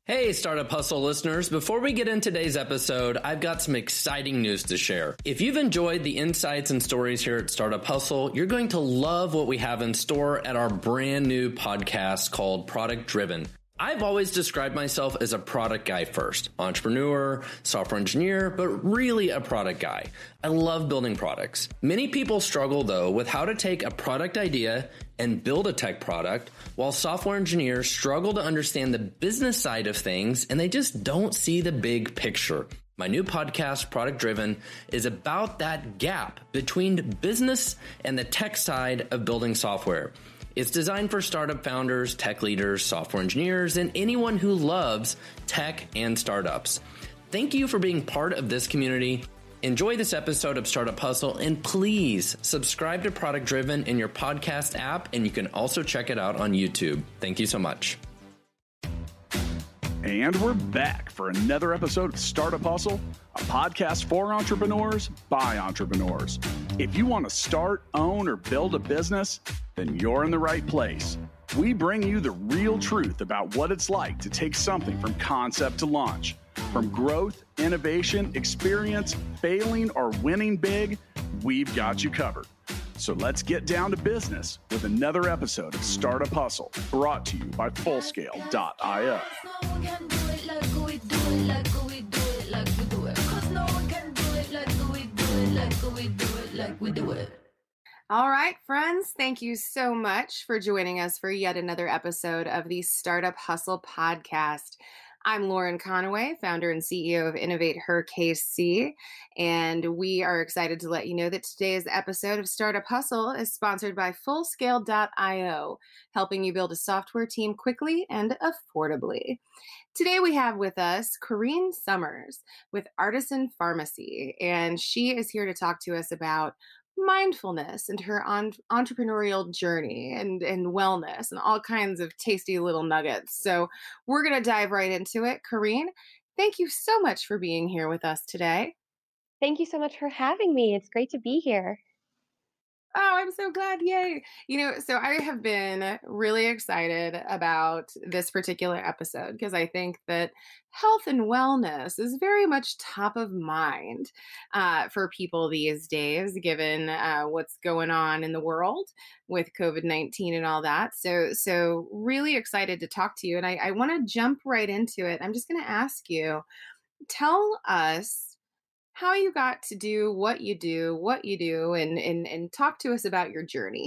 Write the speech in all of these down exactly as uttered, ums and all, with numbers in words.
Hey, Startup Hustle listeners. Before we get into today's episode, I've got some exciting news to share. If you've enjoyed the insights and stories here at Startup Hustle, you're going to love what we have in store at our brand new podcast called Product Driven. I've always described myself as a product guy first, entrepreneur, software engineer, but really a product guy. I love building products. Many people struggle though with how to take a product idea and build a tech product, while software engineers struggle to understand the business side of things and they just don't see the big picture. My new podcast, Product Driven, is about that gap between business and the tech side of building software. It's designed for startup founders, tech leaders, software engineers, and anyone who loves tech and startups. Thank you for being part of this community. Enjoy this episode of Startup Hustle, and please subscribe to Product Driven in your podcast app, and you can also check it out on YouTube. Thank you so much. And we're back for another episode of Startup Hustle, a podcast for entrepreneurs by entrepreneurs. If you want to start, own, or build a business, then you're in the right place. We bring you the real truth about what it's like to take something from concept to launch. From growth, innovation, experience, failing, or winning big, we've got you covered. So let's get down to business with another episode of Startup Hustle, brought to you by Fullscale dot io. All right, friends, thank you so much for joining us for yet another episode of the Startup Hustle podcast. I'm Lauren Conaway, founder and C E O of Innovate Her K C, and we are excited to let you know that today's episode of Startup Hustle is sponsored by Fullscale dot io, helping you build a software team quickly and affordably. Today we have with us Corrine Summers with Artisan Pharmacy, and she is here to talk to us about mindfulness and her on- entrepreneurial journey and, and wellness and all kinds of tasty little nuggets. So we're going to dive right into it. Corrine, thank you so much for being here with us today. Thank you so much for having me. It's great to be here. Oh, I'm so glad. Yay. You know, so I have been really excited about this particular episode because I think that health and wellness is very much top of mind uh, for people these days, given uh, what's going on in the world with COVID nineteen and all that. So, so really excited to talk to you. And I, I want to jump right into it. I'm just going to ask you, tell us how you got to do what you do, what you do, and, and, and talk to us about your journey.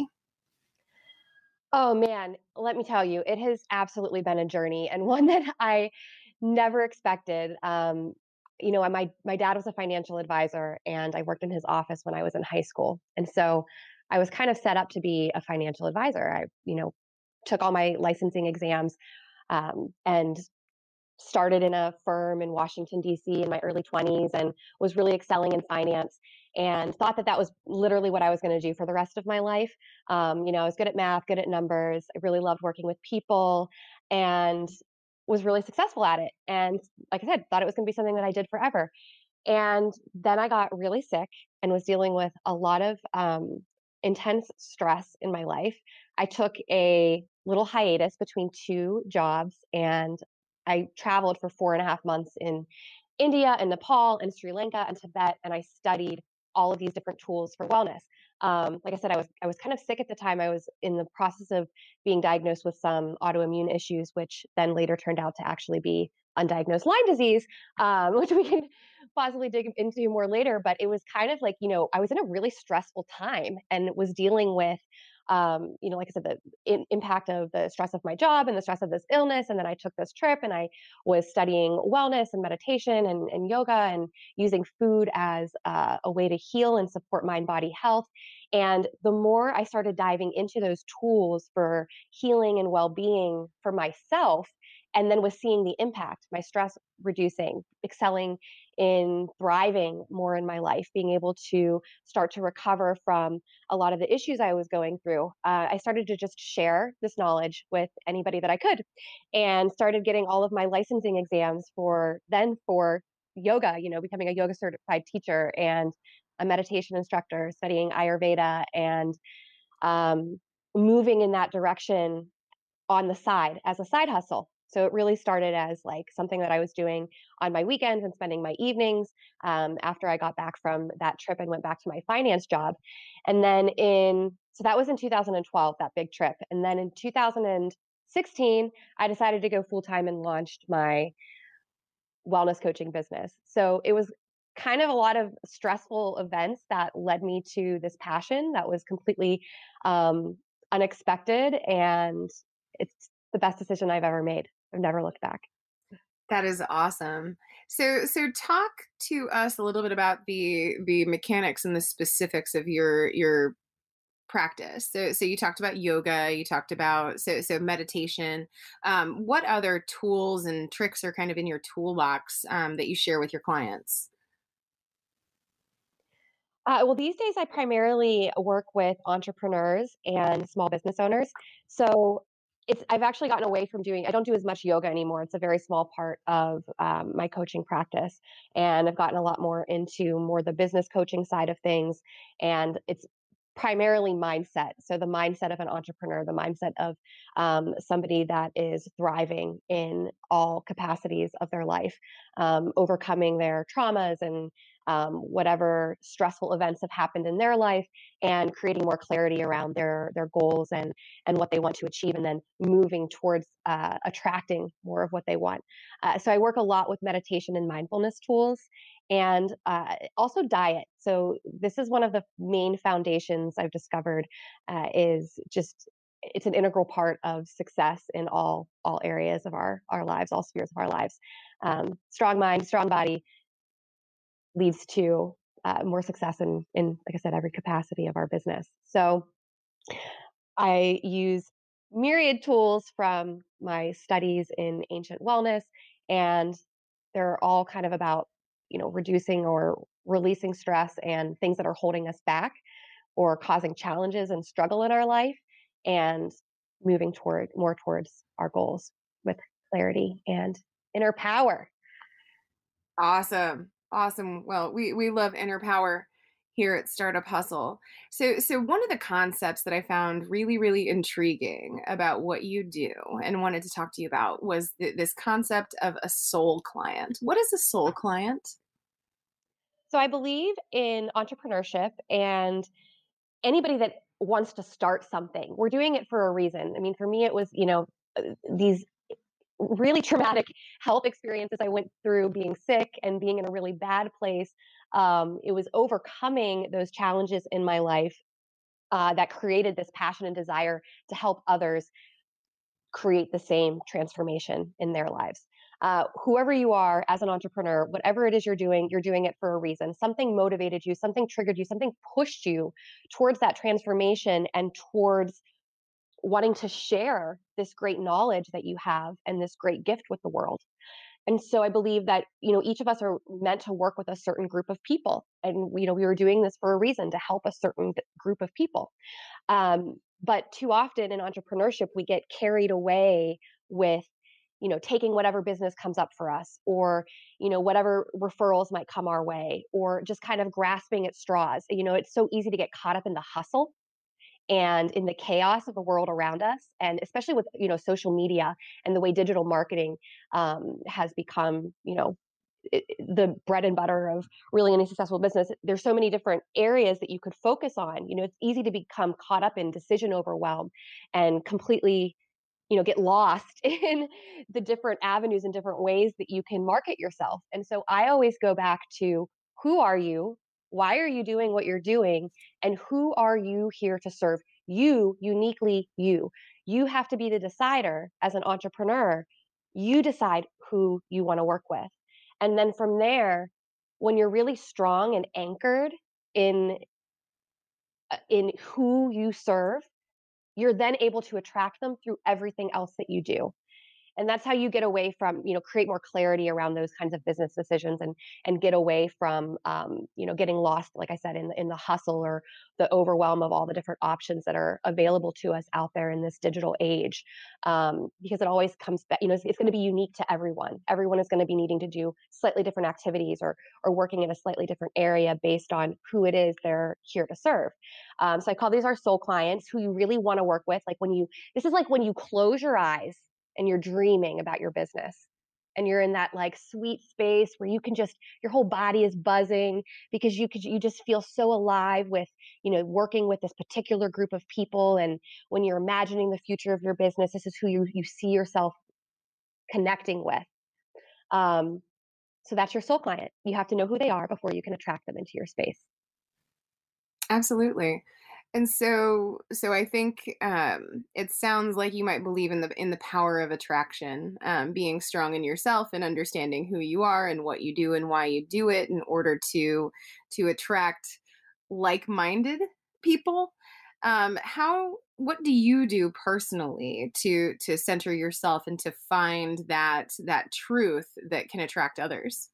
Oh man, let me tell you, it has absolutely been a journey and one that I never expected. Um, you know, my, my dad was a financial advisor and I worked in his office when I was in high school. And so I was kind of set up to be a financial advisor. I, you know, took all my licensing exams um, and started in a firm in Washington, D C in my early twenties and was really excelling in finance and thought that that was literally what I was going to do for the rest of my life. Um, you know, I was good at math, good at numbers. I really loved working with people and was really successful at it. And like I said, thought it was going to be something that I did forever. And then I got really sick and was dealing with a lot of um, intense stress in my life. I took a little hiatus between two jobs and I traveled for four and a half months in India and Nepal and Sri Lanka and Tibet, and I studied all of these different tools for wellness. Um, like I said, I was I was kind of sick at the time. I was in the process of being diagnosed with some autoimmune issues, which then later turned out to actually be undiagnosed Lyme disease, um, which we can possibly dig into more later. But it was kind of like, you know, I was in a really stressful time and was dealing with um, you know, like I said, the in, impact of the stress of my job and the stress of this illness. And then I took this trip and I was studying wellness and meditation and, and yoga and using food as uh, a way to heal and support mind body health. And the more I started diving into those tools for healing and well-being for myself, and then was seeing the impact, my stress reducing, excelling in thriving more in my life, being able to start to recover from a lot of the issues I was going through. Uh, I started to just share this knowledge with anybody that I could and started getting all of my licensing exams for then for yoga, you know, becoming a yoga certified teacher and a meditation instructor, studying Ayurveda and um, moving in that direction on the side as a side hustle. So it really started as like something that I was doing on my weekends and spending my evenings um, after I got back from that trip and went back to my finance job. And then in, so that was in two thousand twelve, that big trip. And then in two thousand sixteen, I decided to go full time and launched my wellness coaching business. So it was kind of a lot of stressful events that led me to this passion that was completely um, unexpected. And it's the best decision I've ever made. I've never looked back. That is awesome. So, so talk to us a little bit about the the mechanics and the specifics of your your practice. So, so you talked about yoga. You talked about so so meditation. Um, what other tools and tricks are kind of in your toolbox um, that you share with your clients? Uh, well, these days I primarily work with entrepreneurs and small business owners. So it's I've actually gotten away from doing. I don't do as much yoga anymore. It's a very small part of um, my coaching practice, and I've gotten a lot more into more the business coaching side of things. And it's primarily mindset. So the mindset of an entrepreneur, the mindset of um, somebody that is thriving in all capacities of their life, um, overcoming their traumas and um, whatever stressful events have happened in their life, and creating more clarity around their their goals and and what they want to achieve, and then moving towards uh, attracting more of what they want. Uh, so I work a lot with meditation and mindfulness tools, and uh, also diet. So this is one of the main foundations I've discovered uh, is just it's an integral part of success in all all areas of our our lives, all spheres of our lives. Um, strong mind, strong body leads to uh, more success in, in, like I said, every capacity of our business. So I use myriad tools from my studies in ancient wellness, and they're all kind of about, you know, reducing or releasing stress and things that are holding us back or causing challenges and struggle in our life, and moving toward more towards our goals with clarity and inner power. Awesome. Awesome. Well, we, we love inner power here at Startup Hustle. So, so one of the concepts that I found really, really intriguing about what you do and wanted to talk to you about was th- this concept of a soul client. What is a soul client? So I believe in entrepreneurship and anybody that wants to start something. We're doing it for a reason. I mean, for me, it was, you know, uh, these really traumatic health experiences I went through being sick and being in a really bad place. Um, it was overcoming those challenges in my life uh, that created this passion and desire to help others create the same transformation in their lives. Uh, whoever you are as an entrepreneur, whatever it is you're doing, you're doing it for a reason. Something motivated you, something triggered you, something pushed you towards that transformation and towards wanting to share this great knowledge that you have and this great gift with the world. And so I believe that, you know, each of us are meant to work with a certain group of people. And, you know, we were doing this for a reason to help a certain group of people. Um, but too often in entrepreneurship, we get carried away with, you know, taking whatever business comes up for us, or, you know, whatever referrals might come our way, or just kind of grasping at straws. You know, it's so easy to get caught up in the hustle and in the chaos of the world around us, and especially with, you know, social media and the way digital marketing um, has become, you know, it, the bread and butter of really any successful business. There's so many different areas that you could focus on. You know, it's easy to become caught up in decision overwhelm and completely, you know, get lost in the different avenues and different ways that you can market yourself. And so I always go back to, who are you? Why are you doing what you're doing? And who are you here to serve? You, uniquely you. You have to be the decider as an entrepreneur. You decide who you want to work with. And then from there, when you're really strong and anchored in uh, in who you serve, you're then able to attract them through everything else that you do. And that's how you get away from, you know, create more clarity around those kinds of business decisions, and and get away from, um, you know, getting lost, like I said, in the, in the hustle or the overwhelm of all the different options that are available to us out there in this digital age. Um, because it always comes back, you know, it's, it's going to be unique to everyone. Everyone is going to be needing to do slightly different activities, or or working in a slightly different area based on who it is they're here to serve. Um, so I call these our soul clients, who you really want to work with. Like when you, this is like when you close your eyes and you're dreaming about your business, and you're in that like sweet space where you can just, your whole body is buzzing because you could, you just feel so alive with, you know, working with this particular group of people. And when you're imagining the future of your business, this is who you, you see yourself connecting with. Um, so that's your soul client. You have to know who they are before you can attract them into your space. Absolutely. And so, so I think um, it sounds like you might believe in the in the power of attraction, um, being strong in yourself and understanding who you are and what you do and why you do it in order to to attract like-minded people. Um, how what do you do personally to to center yourself and to find that that truth that can attract others?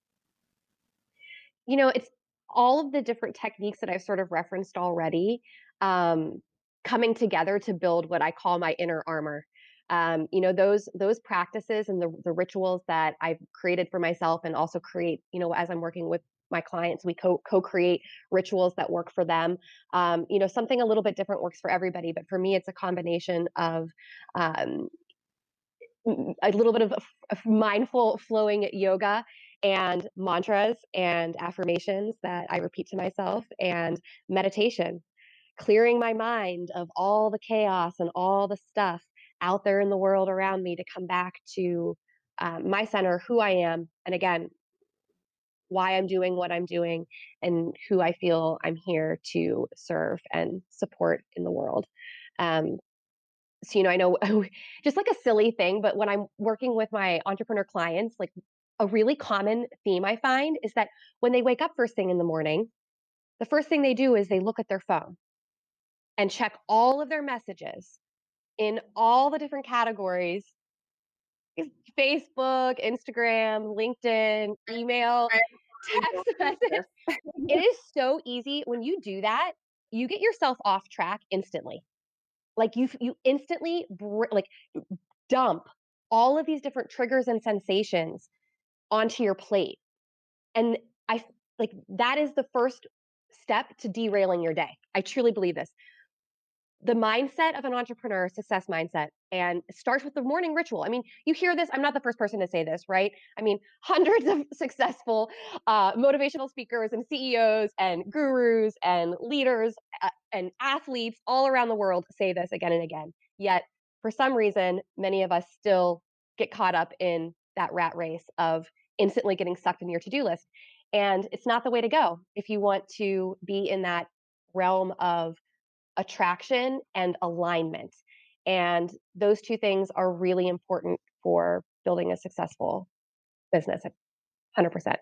You know, it's all of the different techniques that I've sort of referenced already, um, coming together to build what I call my inner armor. Um, you know, those those practices and the the rituals that I've created for myself, and also create, you know, as I'm working with my clients, we co co-create rituals that work for them. Um, you know, something a little bit different works for everybody, but for me, it's a combination of um, a little bit of, of mindful flowing yoga and mantras and affirmations that I repeat to myself, and meditation, clearing my mind of all the chaos and all the stuff out there in the world around me, to come back to um, my center, who I am, and again, why I'm doing what I'm doing, and who I feel I'm here to serve and support in the world. Um, so, you know, I know just like a silly thing, but when I'm working with my entrepreneur clients, like a really common theme I find is that when they wake up first thing in the morning, the first thing they do is they look at their phone and check all of their messages in all the different categories: Facebook, Instagram, LinkedIn, email, text message. It is so easy. When you do that, you get yourself off track instantly. Like you, you instantly br- like dump all of these different triggers and sensations onto your plate. And I like that is the first step to derailing your day. I truly believe this. The mindset of an entrepreneur, success mindset, and it starts with the morning ritual. I mean, you hear this. I'm not the first person to say this, right? I mean, hundreds of successful uh, motivational speakers and C E Os and gurus and leaders uh, and athletes all around the world say this again and again. Yet, for some reason, many of us still get caught up in that rat race of instantly getting sucked into your to-do list. And it's not the way to go if you want to be in that realm of attraction and alignment. And those two things are really important for building a successful business. one hundred percent.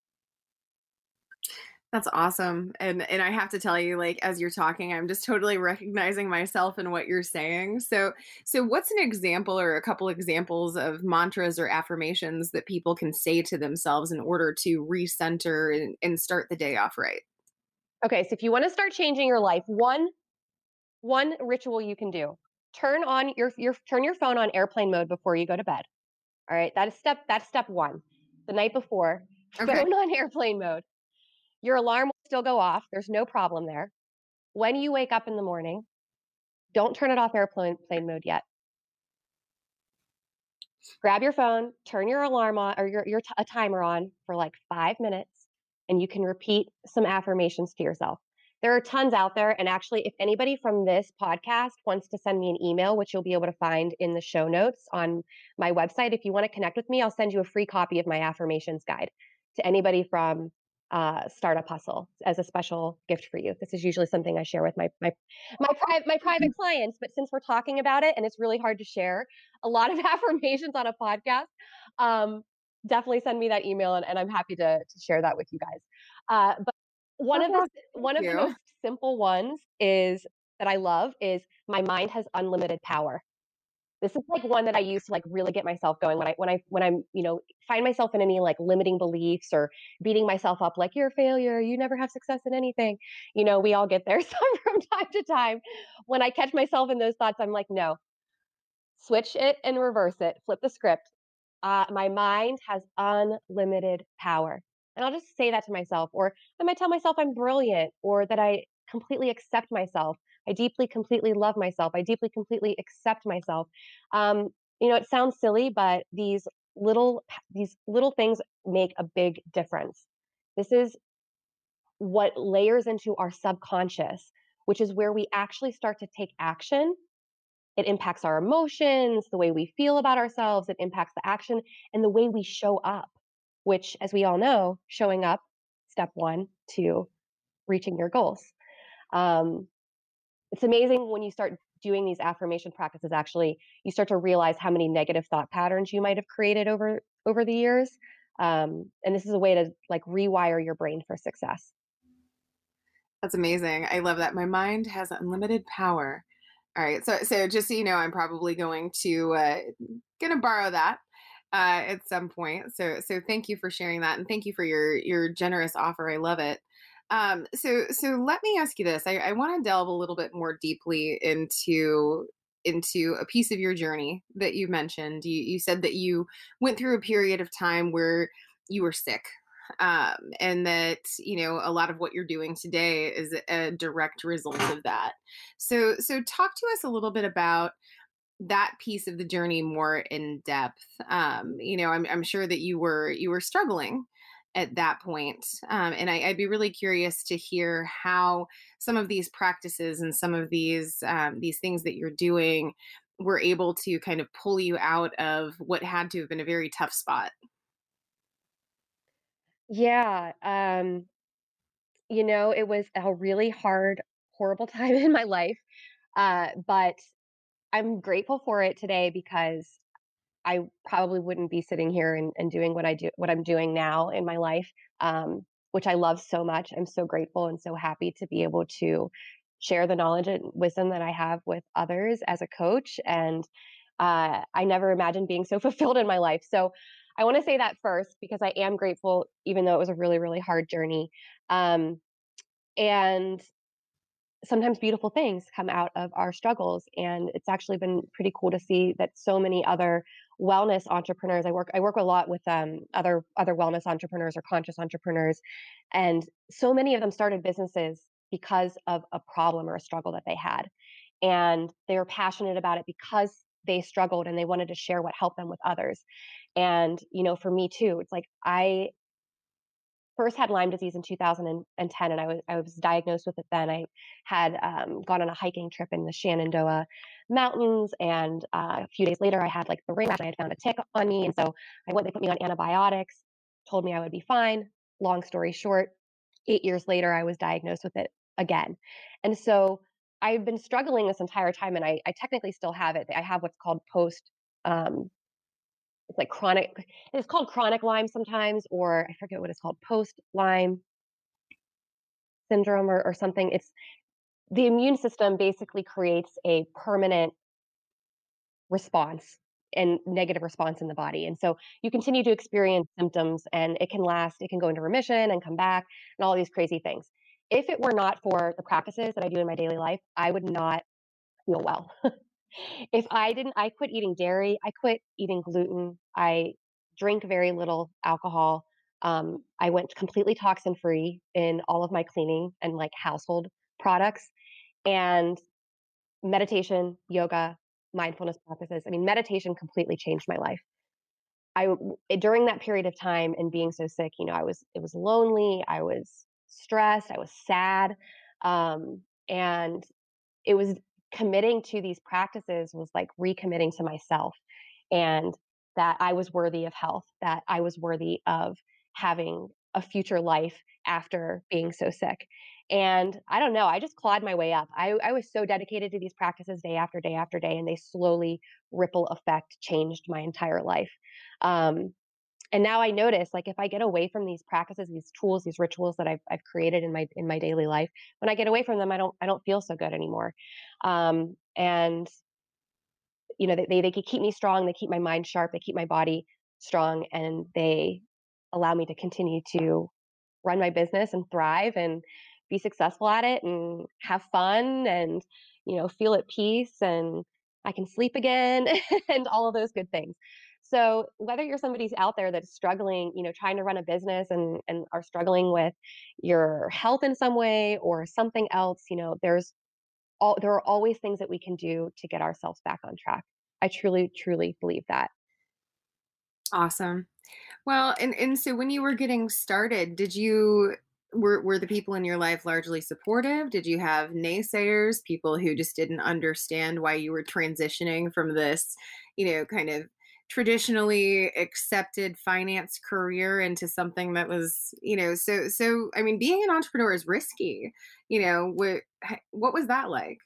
That's awesome. And and I have to tell you, like, as you're talking, I'm just totally recognizing myself in what you're saying. So so what's an example or a couple examples of mantras or affirmations that people can say to themselves in order to recenter and, and start the day off right? Okay, so if you want to start changing your life, one one ritual you can do: turn on your your turn your phone on airplane mode before you go to bed. All right, that is step that's step one. The night before, Okay. phone on airplane mode. Your alarm will still go off. There's no problem there. When you wake up in the morning, don't turn it off airplane plane mode yet. Grab your phone, turn your alarm on, or your, your t- a timer on for like five minutes, and you can repeat some affirmations to yourself. There are tons out there. And actually, if anybody from this podcast wants to send me an email, which you'll be able to find in the show notes on my website, if you want to connect with me, I'll send you a free copy of my affirmations guide to anybody from uh, Startup Hustle as a special gift for you. This is usually something I share with my my my, pri- my private clients, but since we're talking about it and it's really hard to share a lot of affirmations on a podcast, um, definitely send me that email, and, and I'm happy to, to share that with you guys. Uh, but one of the one of the most simple ones is that I love is my mind has unlimited power. This is like one that I use to like really get myself going when I when I when I'm, you know, find myself in any like limiting beliefs or beating myself up like you're a failure, you never have success in anything. You know, we all get there some from time to time. When I catch myself in those thoughts, I'm like, no, switch it and reverse it, flip the script. Uh, my mind has unlimited power. And I'll just say that to myself, or I might tell myself I'm brilliant, or that I completely accept myself. I deeply, completely love myself. I deeply, completely accept myself. Um, you know, it sounds silly, but these little these little things make a big difference. This is what layers into our subconscious, which is where we actually start to take action. It impacts our emotions, the way we feel about ourselves, it impacts the action and the way we show up, which, as we all know, showing up, step one to reaching your goals. Um, it's amazing when you start doing these affirmation practices, actually, you start to realize how many negative thought patterns you might have created over over the years. Um, and this is a way to like rewire your brain for success. That's amazing. I love that. My mind has unlimited power. All right. So, so just so you know, I'm probably going to, uh, going to borrow that, uh, at some point. So, so thank you for sharing that. And thank you for your, your generous offer. I love it. Um, so, so let me ask you this. I, I want to delve a little bit more deeply into, into a piece of your journey that you mentioned. You, you said that you went through a period of time where you were sick, um, and that, you know, a lot of what you're doing today is a direct result of that. So, so talk to us a little bit about that piece of the journey more in depth. Um, you know, I'm, I'm sure that you were, you were struggling at that point. Um, and I, I'd be really curious to hear how some of these practices and some of these, um, these things that you're doing were able to kind of pull you out of what had to have been a very tough spot. Yeah. Um, you know, it was a really hard, horrible time in my life. Uh, but I'm grateful for it today because I probably wouldn't be sitting here and, and doing what I do, what I'm doing now in my life, um, which I love so much. I'm so grateful and so happy to be able to share the knowledge and wisdom that I have with others as a coach. And uh, I never imagined being so fulfilled in my life. So I want to say that first because I am grateful, even though it was a really, really hard journey. Um, and sometimes beautiful things come out of our struggles, and it's actually been pretty cool to see that so many other wellness entrepreneurs. I work i work a lot with um, other other wellness entrepreneurs or conscious entrepreneurs, and so many of them started businesses because of a problem or a struggle that they had, and they were passionate about it because they struggled and they wanted to share what helped them with others. And you know, for me too, it's like I first had Lyme disease in two thousand ten, and I was I was diagnosed with it then. I had um, gone on a hiking trip in the Shenandoah Mountains, and uh, a few days later, I had like the ring rash. I had found a tick on me, and so I went. They put me on antibiotics, told me I would be fine. Long story short, eight years later, I was diagnosed with it again, and so I've been struggling this entire time, and I, I technically still have it. I have what's called post. Um, it's like chronic. It's called chronic Lyme sometimes, or I forget what it's called, post Lyme syndrome or, or something. It's the immune system basically creates a permanent response and negative response in the body. And so you continue to experience symptoms, and it can last, it can go into remission and come back and all these crazy things. If it were not for the practices that I do in my daily life, I would not feel well. If I didn't, I quit eating dairy, I quit eating gluten, I drink very little alcohol. Um, I went completely toxin free in all of my cleaning and like household products, and meditation, yoga, mindfulness practices. I mean, meditation completely changed my life. I during that period of time and being so sick, you know, I was it was lonely, I was stressed, I was sad, um, and it was committing to these practices was like recommitting to myself, and that I was worthy of health, that I was worthy of having a future life after being so sick. And I don't know, I just clawed my way up. I, I was so dedicated to these practices day after day after day, and they slowly ripple effect changed my entire life. Um, and now I notice, like, if I get away from these practices, these tools, these rituals that I've I've created in my in my daily life, when I get away from them, I don't I don't feel so good anymore. Um, and you know, they, they keep me strong. They keep my mind sharp. They keep my body strong, and they allow me to continue to run my business and thrive and be successful at it and have fun and, you know, feel at peace, and I can sleep again and all of those good things. So whether you're somebody's out there that's struggling, you know, trying to run a business and, and are struggling with your health in some way or something else, you know, there's all, there are always things that we can do to get ourselves back on track. I truly, truly believe that. Awesome. Well, and, and so when you were getting started, did you, were, were the people in your life largely supportive? Did you have naysayers, people who just didn't understand why you were transitioning from this, you know, kind of traditionally accepted finance career into something that was, you know, so, so, I mean, being an entrepreneur is risky, you know, what, what was that like?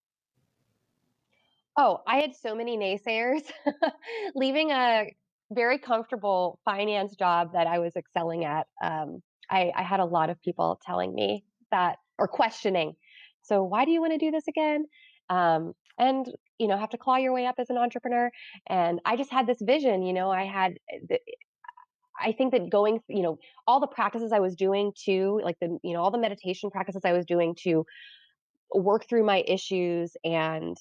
Oh, I had so many naysayers. Leaving a very comfortable finance job that I was excelling at, um, I, I had a lot of people telling me that, or questioning. So why do you want to do this again? Um, and you know, have to claw your way up as an entrepreneur. And I just had this vision. You know, I had. th- I think that going, you know, all the practices I was doing to, like the, you know, all the meditation practices I was doing to work through my issues and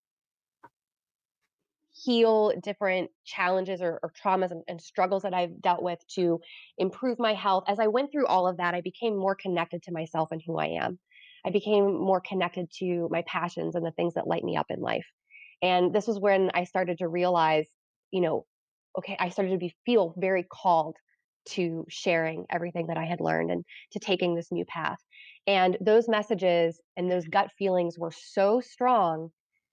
heal different challenges or, or traumas and, and struggles that I've dealt with to improve my health. As I went through all of that, I became more connected to myself and who I am. I became more connected to my passions and the things that light me up in life. And this was when I started to realize, you know, okay, I started to be feel very called to sharing everything that I had learned and to taking this new path. And those messages and those gut feelings were so strong,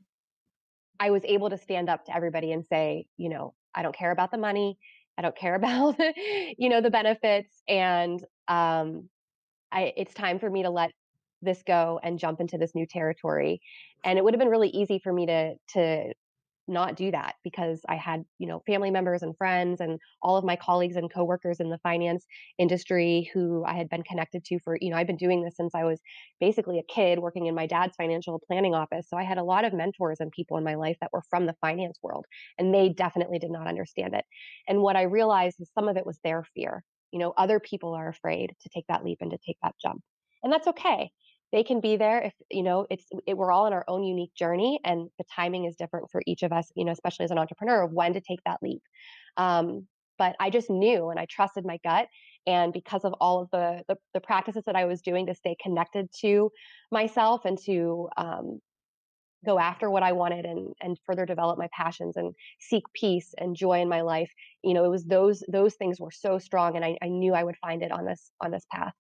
I was able to stand up to everybody and say, you know, I don't care about the money. I don't care about, you know, the benefits. And um, I, it's time for me to let this go and jump into this new territory. And it would have been really easy for me to, to not do that because I had, you know, family members and friends and all of my colleagues and coworkers in the finance industry who I had been connected to for, you know, I've been doing this since I was basically a kid working in my dad's financial planning office. So I had a lot of mentors and people in my life that were from the finance world, and they definitely did not understand it. And what I realized is some of it was their fear. You know, other people are afraid to take that leap and to take that jump. And that's okay. They can be there if, you know, it's it, we're all on our own unique journey, and the timing is different for each of us, you know, especially as an entrepreneur, of when to take that leap. Um, but I just knew and I trusted my gut. And because of all of the, the the practices that I was doing to stay connected to myself and to um, go after what I wanted and and further develop my passions and seek peace and joy in my life, you know, it was those those things were so strong, and I, I knew I would find it on this on this path.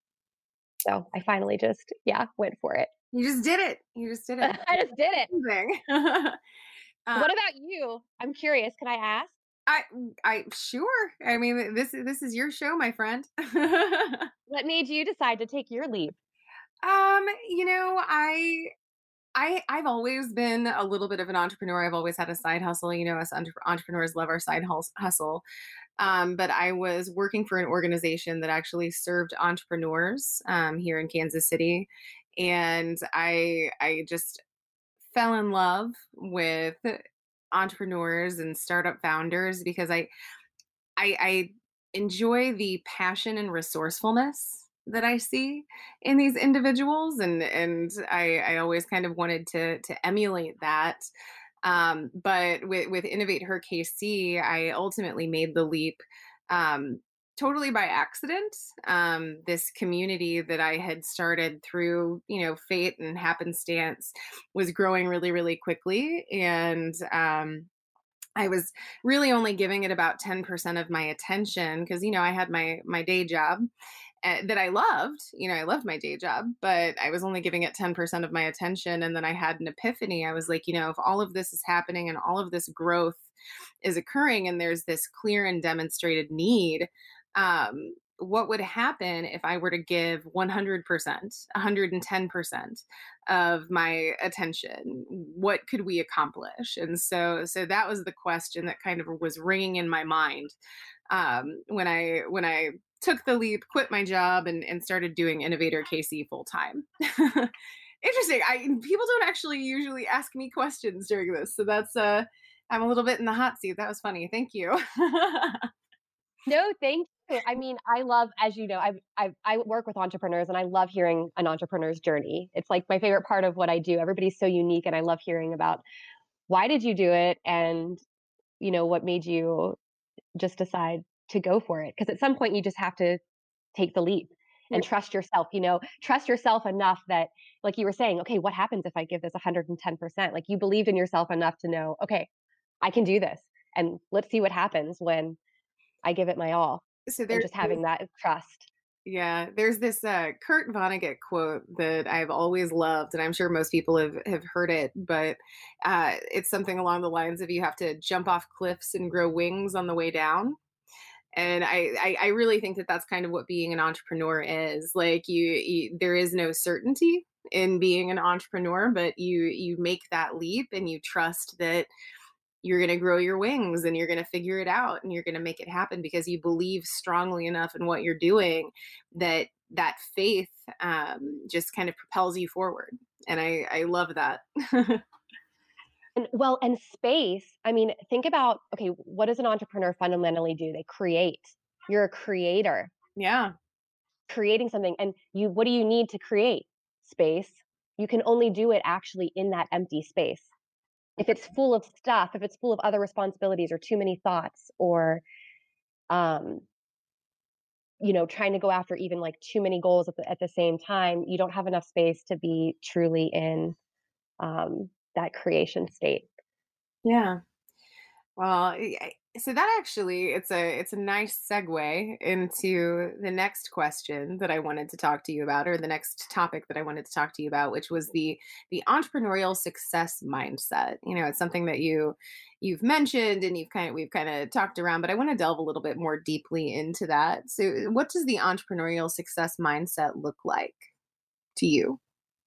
So I finally just, yeah, went for it. You just did it. You just did it. I just did it. Amazing. uh, What about you? I'm curious. Can I ask? I, I sure. I mean, this this is your show, my friend. What made you decide to take your leap? um, you know, I I I've always been a little bit of an entrepreneur. I've always had a side hustle. You know, us entre- entrepreneurs love our side hus- hustle. Um, but I was working for an organization that actually served entrepreneurs um, here in Kansas City, and I I just fell in love with entrepreneurs and startup founders because I I, I enjoy the passion and resourcefulness that I see in these individuals, and and I, I always kind of wanted to to emulate that. Um, but with with Innovate Her K C, I ultimately made the leap. Um, totally by accident. Um, this community that I had started through, you know, fate and happenstance was growing really, really quickly. And um, I was really only giving it about ten percent of my attention because, you know, I had my my day job uh, that I loved. You know, I loved my day job, but I was only giving it ten percent of my attention. And then I had an epiphany. I was like, you know, if all of this is happening and all of this growth is occurring and there's this clear and demonstrated need, um, what would happen if I were to give one hundred percent, one hundred ten percent of my attention? What could we accomplish? And so, so that was the question that kind of was ringing in my mind um, when I when I took the leap, quit my job, and, and started doing Innovator K C full time. Interesting. I people don't actually usually ask me questions during this, so that's uh, I'm a little bit in the hot seat. That was funny. Thank you. No, thank you. I mean, I love, as you know, I I I work with entrepreneurs, and I love hearing an entrepreneur's journey. It's like my favorite part of what I do. Everybody's so unique, and I love hearing about why did you do it, and you know what made you just decide to go for it. Because at some point, you just have to take the leap and trust yourself. You know, trust yourself enough that, like you were saying, okay, what happens if I give this one hundred ten percent? Like you believed in yourself enough to know, okay, I can do this, and let's see what happens when I give it my all. So And there's just having that trust. yeah, there's this uh, Kurt Vonnegut quote that I've always loved, and I'm sure most people have, have heard it, but uh, it's something along the lines of you have to jump off cliffs and grow wings on the way down. And I, I, I really think that that's kind of what being an entrepreneur is. Like you, you, there is no certainty in being an entrepreneur, but you, you make that leap and you trust that you're going to grow your wings and you're going to figure it out and you're going to make it happen because you believe strongly enough in what you're doing that that faith um, just kind of propels you forward. And I, I love that. And well, and space, I mean, think about, okay, what does an entrepreneur fundamentally do? They create. You're a creator, Yeah. creating something. And you, what do you need to create? Space. You can only do it actually in that empty space. If it's full of stuff, if it's full of other responsibilities or too many thoughts or, um, you know, trying to go after even like too many goals at the, at the same time, you don't have enough space to be truly in um, that creation state. Yeah. Well, I- so that actually it's a it's a nice segue into the next question that I wanted to talk to you about, or the next topic that I wanted to talk to you about, which was the the entrepreneurial success mindset. You know, it's something that you you've mentioned and you've kind of we've kind of talked around, but I want to delve a little bit more deeply into that. So, what does the entrepreneurial success mindset look like to you?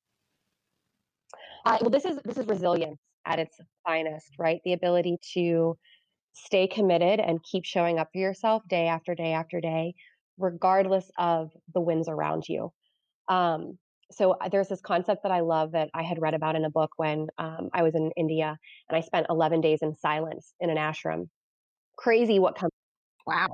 Uh, well, this is this is resilience at its finest, right? The ability to stay committed and keep showing up for yourself day after day after day, regardless of the winds around you. Um, so uh, there's this concept that I love that I had read about in a book when um, I was in India, and I spent eleven days in silence in an ashram. Crazy what comes Wow.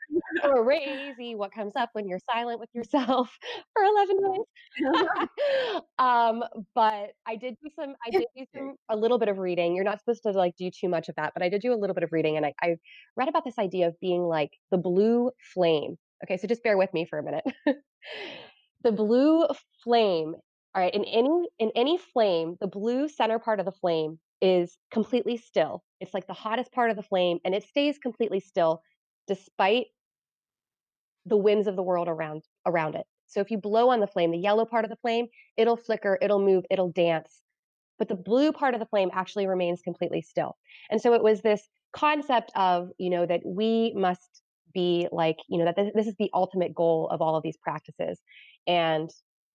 crazy what comes up when you're silent with yourself for eleven days. um, but I did do some, I did do some, a little bit of reading. You're not supposed to like do too much of that, but I did do a little bit of reading, and I, I read about this idea of being like the blue flame. Okay, so just bear with me for a minute. The blue flame, all right, in any in any flame, the blue center part of the flame is completely still. It's like the hottest part of the flame, and it stays completely still despite the winds of the world around around it. So if you blow on the flame, the yellow part of the flame, it'll flicker, it'll move, it'll dance. But the blue part of the flame actually remains completely still. And so it was this concept of, you know, that we must be like, you know, that this, this is the ultimate goal of all of these practices and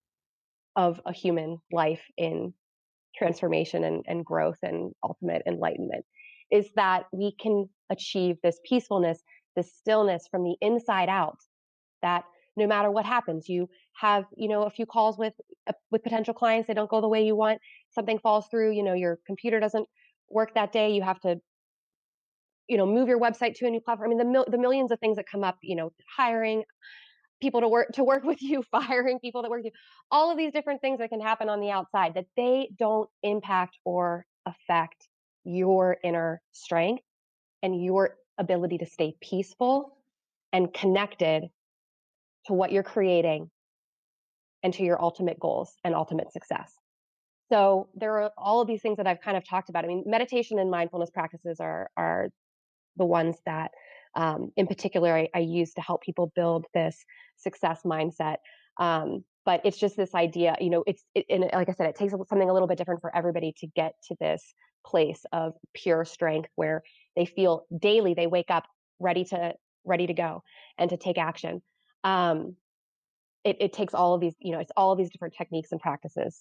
of a human life in transformation and, and growth and ultimate enlightenment is that we can achieve this peacefulness, this stillness from the inside out, that no matter what happens, you have, you know, a few calls with uh, with potential clients, they don't go the way you want, something falls through, you know, your computer doesn't work that day, you have to, you know, move your website to a new platform. I mean, the mil- the millions of things that come up, you know, hiring people to work to work with you, firing people that work with you, all of these different things that can happen on the outside that they don't impact or affect your inner strength and your ability to stay peaceful and connected to what you're creating and to your ultimate goals and ultimate success. So there are all of these things that I've kind of talked about. I mean, meditation and mindfulness practices are are the ones that, um, in particular, I, I use to help people build this success mindset. Um, but it's just this idea, you know, it's it, and like I said, it takes something a little bit different for everybody to get to this place of pure strength where they feel daily they wake up ready to ready to go and to take action. Um, it, it takes all of these, you know, it's all of these different techniques and practices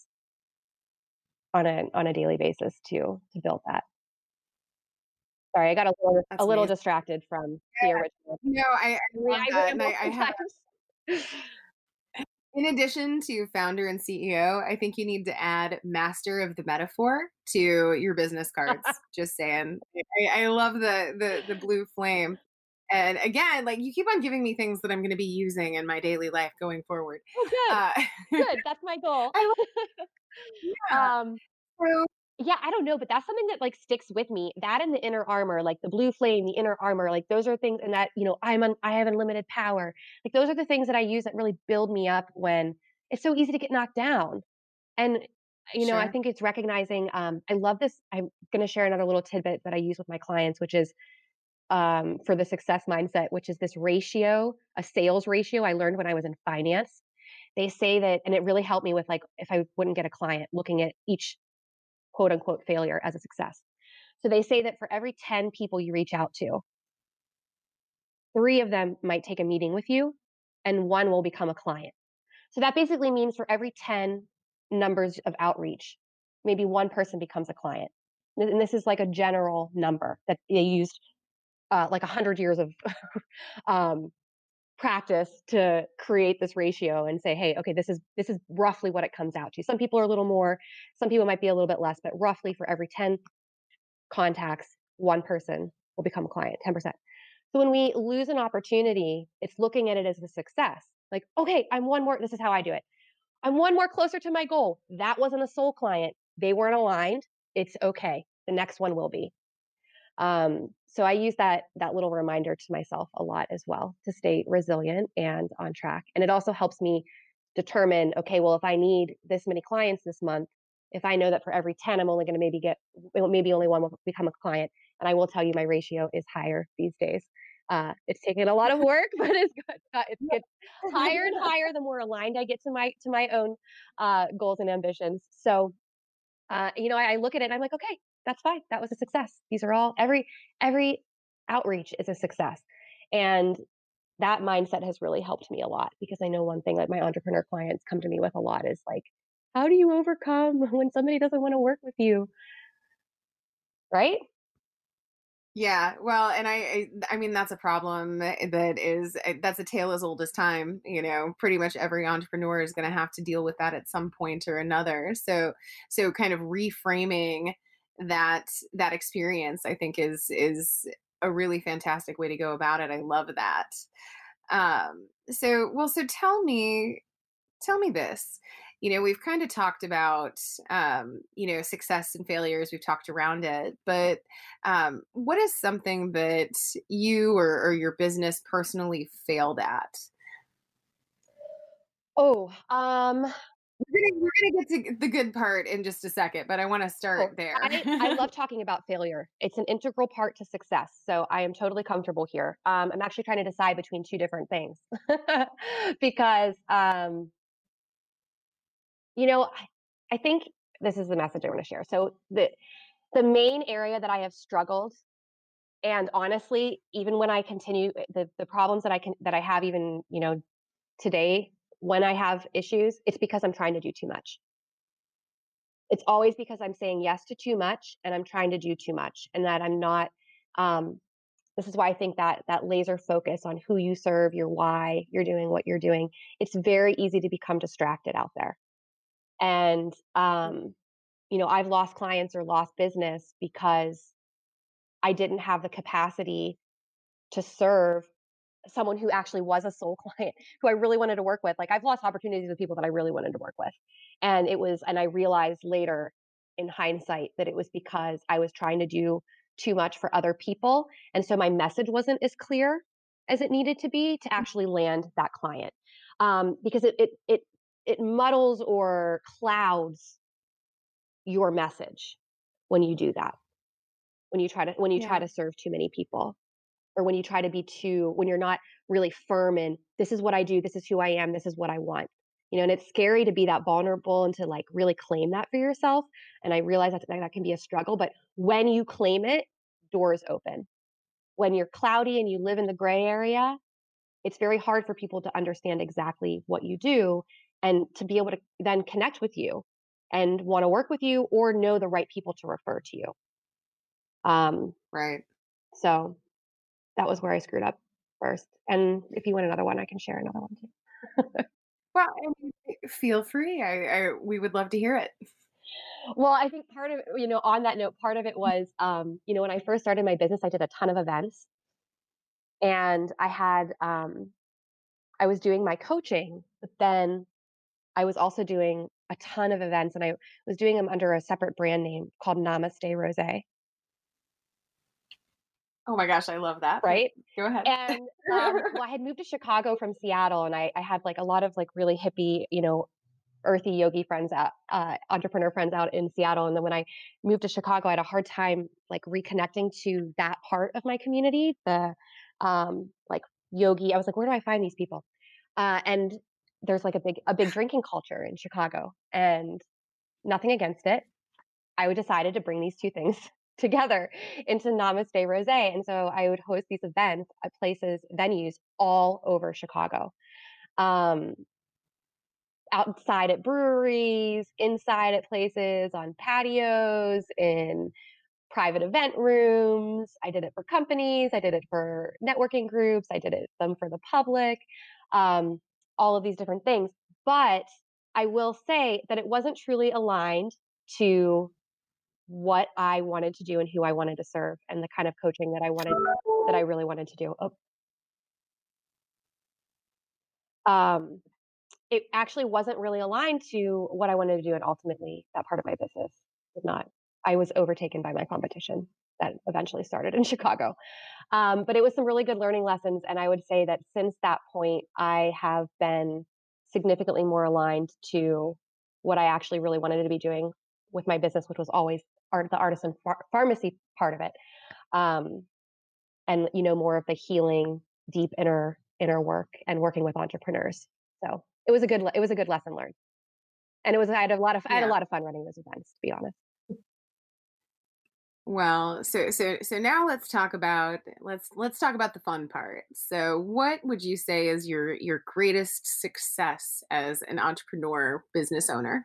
on a on a daily basis to to build that. Sorry, I got a little That's a little amazing. distracted from the original. No, I, I love I that. And I, ramble I have sometimes. In addition to founder and C E O, I think you need to add master of the metaphor to your business cards. Just saying. I, I love the, the the blue flame. And again, like you keep on giving me things that I'm going to be using in my daily life going forward. Oh, good. Uh, Good. That's my goal. I love, yeah. um, So yeah, I don't know, but that's something that like sticks with me. That and the inner armor, like the blue flame, the inner armor, like those are things, and that you know, I'm un- I have unlimited power. Like those are the things that I use that really build me up when it's so easy to get knocked down. And you know, I sure. think it's recognizing. Um, I love this. I'm going to share another little tidbit that I use with my clients, which is um, for the success mindset, which is this ratio, a sales ratio I learned when I was in finance. They say that, and it really helped me with like if I wouldn't get a client, looking at each quote unquote failure as a success. So they say that for every ten people you reach out to, three of them might take a meeting with you and one will become a client. So that basically means for every ten numbers of outreach, maybe one person becomes a client. And this is like a general number that they used uh, like one hundred years of um, practice to create this ratio and say, hey, okay, this is this is roughly what it comes out to. Some people are a little more, some people might be a little bit less, but roughly for every ten contacts, one person will become a client, ten percent. So when we lose an opportunity, it's looking at it as a success. Like, okay, I'm one more, this is how I do it. I'm one more closer to my goal. That wasn't a soul client. They weren't aligned. It's okay. The next one will be. Um, so I use that that little reminder to myself a lot as well to stay resilient and on track. And it also helps me determine, okay, well, if I need this many clients this month, if I know that for every ten, I'm only going to maybe get, maybe only one will become a client. And I will tell you my ratio is higher these days. Uh, it's taken a lot of work, but it's good. Uh, it gets higher and higher the more aligned I get to my to my own uh, goals and ambitions. So uh, you know, I, I look at it and I'm like, okay, that's fine. That was a success. These are all every every outreach is a success. And that mindset has really helped me a lot because I know one thing that my entrepreneur clients come to me with a lot is like, how do you overcome when somebody doesn't want to work with you? Right? Yeah, well, and I, I, I mean, that's a problem that is, that's a tale as old as time. You know, pretty much every entrepreneur is going to have to deal with that at some point or another. So, so kind of reframing that that experience, I think, is is a really fantastic way to go about it. I love that. Um, so, well, so tell me, tell me this. You know, we've kind of talked about, um, you know, success and failures. We've talked around it, but um, what is something that you or, or your business personally failed at? Oh, um, We're gonna, we're gonna get to the good part in just a second, but I want to oh, start there. I, I love talking about failure. It's an integral part to success. So I am totally comfortable here. Um, I'm actually trying to decide between two different things because um, you know, I, I think this is the message I want to share. So the the main area that I have struggled, and honestly, even when I continue the the problems that I can that I have even, you know, today, when I have issues, it's because I'm trying to do too much. It's always because I'm saying yes to too much and I'm trying to do too much and that I'm not um this is why I think that that laser focus on who you serve, your why, you're doing what you're doing, it's very easy to become distracted out there. And um you know, I've lost clients or lost business because I didn't have the capacity to serve someone who actually was a soul client who I really wanted to work with. Like I've lost opportunities with people that I really wanted to work with. And it was, and I realized later in hindsight that it was because I was trying to do too much for other people. And so my message wasn't as clear as it needed to be to actually land that client. Um, because it, it, it, it muddles or clouds your message when you do that. When you try to, when you try Yeah. to serve too many people or when you try to be too, when you're not really firm in this is what I do, this is who I am, this is what I want. You know, and it's scary to be that vulnerable and to like really claim that for yourself. And I realize that that can be a struggle, but when you claim it, doors open. When you're cloudy and you live in the gray area, it's very hard for people to understand exactly what you do and to be able to then connect with you and want to work with you or know the right people to refer to you. Um, Right. so that was where I screwed up first. And if you want another one, I can share another one too. Well, I mean, Feel free. I, I we would love to hear it. Well, I think part of, you know, on that note, part of it was, um, you know, when I first started my business, I did a ton of events, and I had, um, I was doing my coaching, but then I was also doing a ton of events, and I was doing them under a separate brand name called Namaste Rosé, Oh my gosh, I love that. But right? go ahead. And um, well, I had moved to Chicago from Seattle, and I, I had like a lot of like really hippie, you know, earthy yogi friends out, uh, entrepreneur friends out in Seattle. And then when I moved to Chicago, I had a hard time like reconnecting to that part of my community, the um, like yogi. I was like, where do I find these people? Uh, and there's like a big a big drinking culture in Chicago, and nothing against it. I would decided to bring these two things together into Namaste Rosé. And so I would host these events at places, venues all over Chicago. Um, outside at breweries, inside at places, on patios, in private event rooms. I did it for companies. I did it for networking groups. I did it them for the public. Um, all of these different things. But I will say that it wasn't truly aligned to what I wanted to do and who I wanted to serve and the kind of coaching that I wanted that I really wanted to do. Oh, um, it actually wasn't really aligned to what I wanted to do, and ultimately that part of my business did not. I was overtaken by my competition that eventually started in Chicago. Um, but it was some really good learning lessons, and I would say that since that point, I have been significantly more aligned to what I actually really wanted to be doing with my business, which was always art, the artisan phar- pharmacy part of it, um, and you know more of the healing, deep inner inner work and working with entrepreneurs. So it was a good it was a good lesson learned, and it was I had a lot of I had a Yeah. lot of fun running those events, to be honest. Well, so so so now let's talk about let's let's talk about the fun part. So what would you say is your your greatest success as an entrepreneur business owner?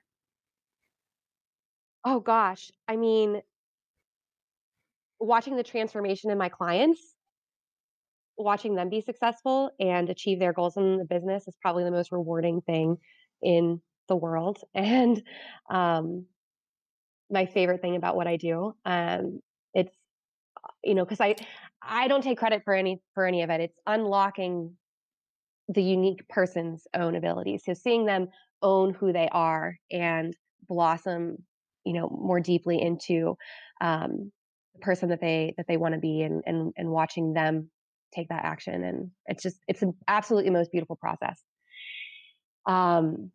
Oh gosh, I mean, watching the transformation in my clients, watching them be successful and achieve their goals in the business is probably the most rewarding thing in the world. And um, my favorite thing about what I do, um, it's you know, because I I don't take credit for any for any of it. It's unlocking the unique person's own abilities. So seeing them own who they are and blossom, you know, more deeply into um, the person that they that they want to be, and and and watching them take that action, and it's just it's an absolutely most beautiful process. Um,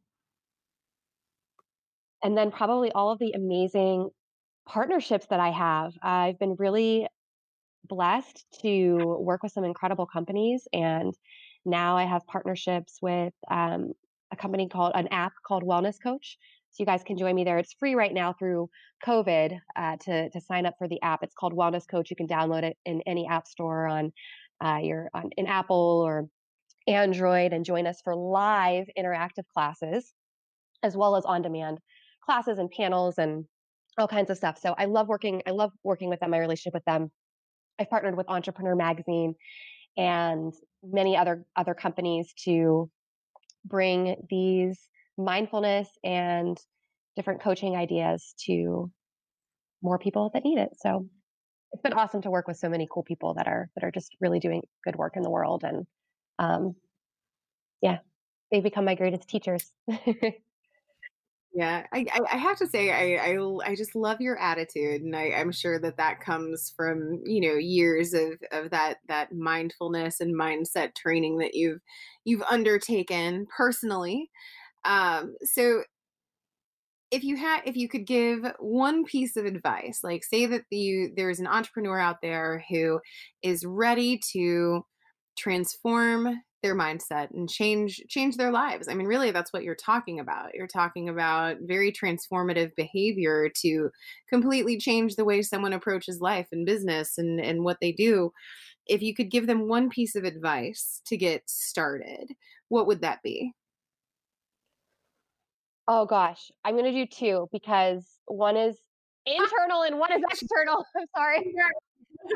and then probably all of the amazing partnerships that I have. I've been really blessed to work with some incredible companies, and now I have partnerships with um, a company called an app called Wellness Coach. So you guys can join me there. It's free right now through COVID uh, to to sign up for the app. It's called Wellness Coach. You can download it in any app store on uh, your on in Apple or Android, and join us for live interactive classes as well as on demand classes and panels and all kinds of stuff. So I love working. I love working with them. My relationship with them. I've partnered with Entrepreneur Magazine and many other other companies to bring these mindfulness and different coaching ideas to more people that need it. So it's been awesome to work with so many cool people that are that are just really doing good work in the world. And um, yeah, they've become my greatest teachers. Yeah, I, I, I have to say, I, I, I just love your attitude, and I, I'm sure that that comes from you know years of, of that that mindfulness and mindset training that you've you've undertaken personally. Um, so if you had if you could give one piece of advice, like say that you there's an entrepreneur out there who is ready to transform their mindset and change change their lives. I mean, really that's what you're talking about. You're talking about very transformative behavior to completely change the way someone approaches life and business and and what they do. If you could give them one piece of advice to get started, what would that be? Oh gosh, I'm gonna do two because one is internal and one is external. I'm sorry.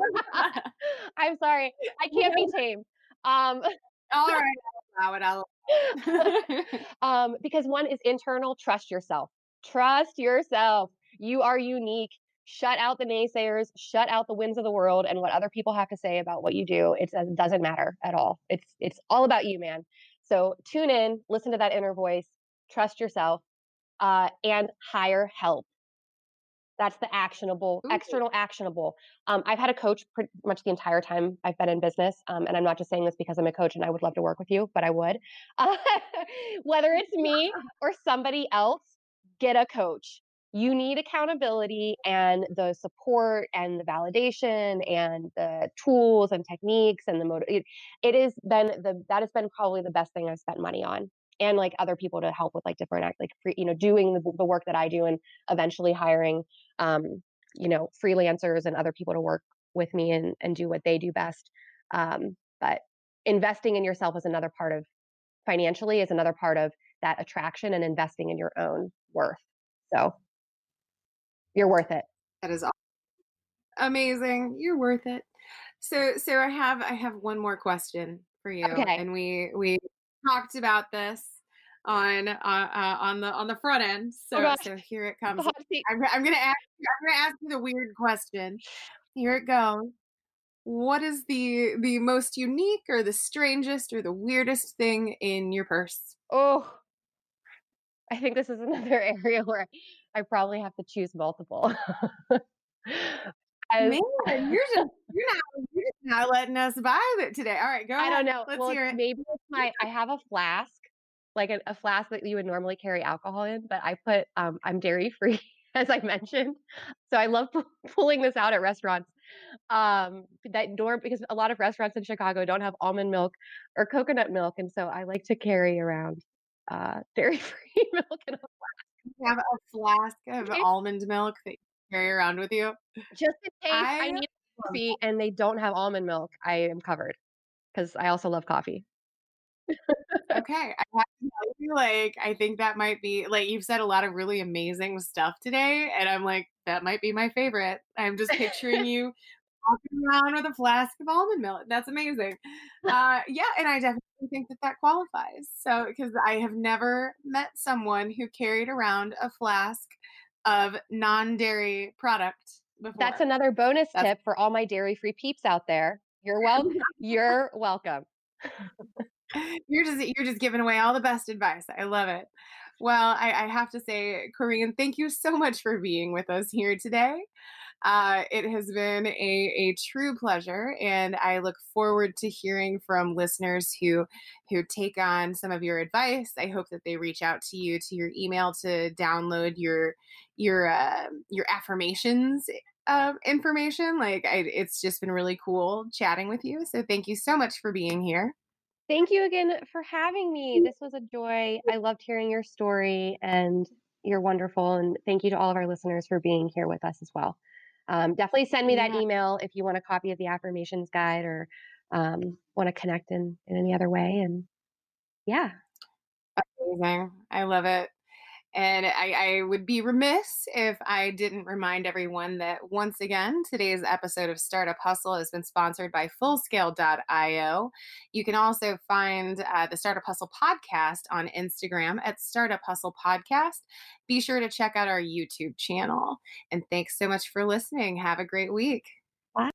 I'm sorry. I can't be tamed. Um, All right, I'll allow it. I'll um, because one is internal, trust yourself. Trust yourself. You are unique. Shut out the naysayers, shut out the winds of the world and what other people have to say about what you do. It's, it doesn't matter at all. It's, it's all about you, man. So tune in, listen to that inner voice, trust yourself, uh, and hire help. That's the actionable, Ooh. external actionable. Um, I've had a coach pretty much the entire time I've been in business. Um, and I'm not just saying this because I'm a coach and I would love to work with you, but I would. Uh, whether it's me or somebody else, get a coach. You need accountability and the support and the validation and the tools and techniques and the motive. It, it has been the, that has been probably the best thing I've spent money on. And like other people to help with like different act, like, free, you know, doing the, the work that I do and eventually hiring, um, you know, freelancers and other people to work with me and, and do what they do best. Um, but investing in yourself is another part of financially is another part of that attraction and investing in your own worth. So you're worth it. That is amazing. You're worth it. So, so I have, I have one more question for you. Okay. And we, we talked about this on, uh, uh, on the, on the front end. So, oh so here it comes. I'm, I'm going to ask you, I'm going to ask you the weird question. Here it goes. What is the, the most unique or the strangest or the weirdest thing in your purse? Oh, I think this is another area where I probably have to choose multiple. As, Man, you're just you're not you're just not letting us vibe it today. All right, go ahead. I don't know. Let's well, hear it. Maybe it's my I have a flask, like a, a flask that you would normally carry alcohol in, but I put um I'm dairy free, as I mentioned. So I love p- pulling this out at restaurants. Um that door because a lot of restaurants in Chicago don't have almond milk or coconut milk, and so I like to carry around uh dairy free milk in a flask. You have a flask of okay. almond milk that you carry around with you? Just in case I, I need coffee and they don't have almond milk, I am covered because I also love coffee. Okay, I have to tell you, like, I think that might be, like, you've said a lot of really amazing stuff today, and I'm like, that might be my favorite. I'm just picturing you walking around with a flask of almond milk. That's amazing. Uh, yeah, and I definitely think that that qualifies. So, because I have never met someone who carried around a flask of non-dairy product before. That's another bonus That's- tip for all my dairy-free peeps out there. You're welcome. You're welcome. You're just you're just giving away all the best advice. I love it. Well, I, I have to say, Corinne, thank you so much for being with us here today. Uh, it has been a, a true pleasure, and I look forward to hearing from listeners who who take on some of your advice. I hope that they reach out to you to your email to download your your uh, your affirmations uh, information. Like, I, it's just been really cool chatting with you. So thank you so much for being here. Thank you again for having me. This was a joy. I loved hearing your story, and you're wonderful. And thank you to all of our listeners for being here with us as well. Um, definitely send me that yeah. email if you want a copy of the affirmations guide or um, want to connect in, in any other way. And yeah. Amazing. I love it. And I, I would be remiss if I didn't remind everyone that once again, today's episode of Startup Hustle has been sponsored by Fullscale dot io. You can also find uh, the Startup Hustle podcast on Instagram at Startup Hustle Podcast. Be sure to check out our YouTube channel. And thanks so much for listening. Have a great week. Bye.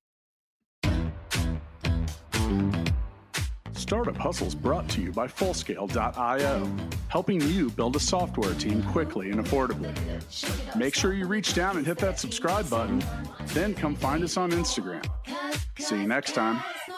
Startup Hustle is brought to you by Fullscale dot io, helping you build a software team quickly and affordably. Make sure you reach down and hit that subscribe button, then come find us on Instagram. See you next time.